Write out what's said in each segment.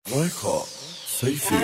مایکا سیفی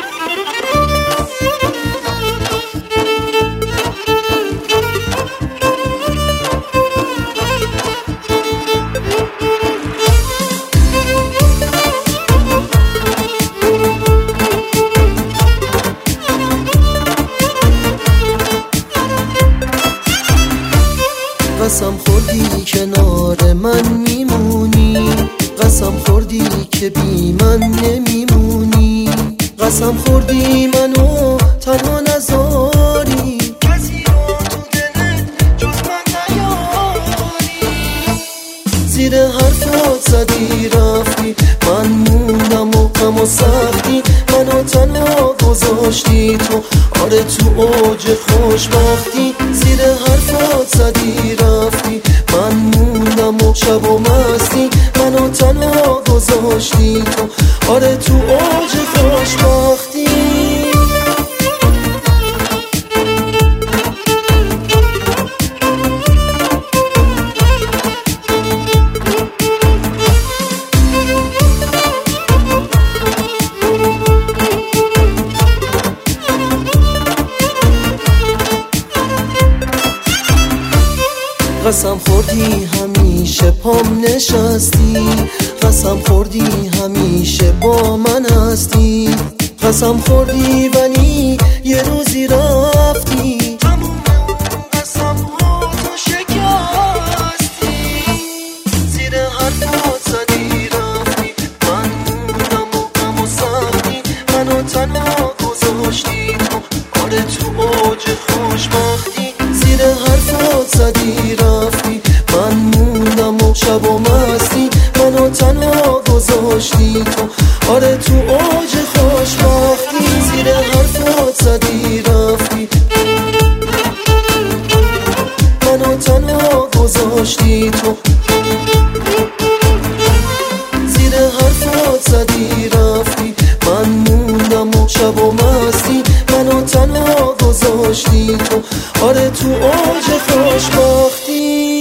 قسم خوردی کنار من میمونی، قسم خوردی که بی من نمیمونی، قسم خوردی منو تنها نذاری، کسی رو تو دلت جز من نیاری. زیر حرفات زدی رفتی، من موندم و غم و سختی منو تنها گذاشتی تو، آره تو اوج خوشبختی. زیر حرفات زدی رفتی، من موندم و شب و مستی منو تنها گذاشتی تو، آره تو اوج خوشبختی. قسم خوردی همیشه پام نشستی، قسم خوردی همیشه با من هستی، قسم خوردی ولی یه روزی رفتی، تموم قسم ها تو شکستی. زیر حرفات زدی رفتی، من موندم و غم و سختی منو تنها گذاشتی تو، آره تو اوج خوشبختی. زیر حرفات زدی رفتی، من موندم و شب و مستی منو تنها گذاشتی تو، آره تو اوج خوشبختی. زیر حرفات زدی رفتی، منو تنها گذاشتی تو، زیر حرفات زدی رفتی، من موندم و شب و مستی منو تنها گذاشتی تو، آره تو اوج خوشبختی.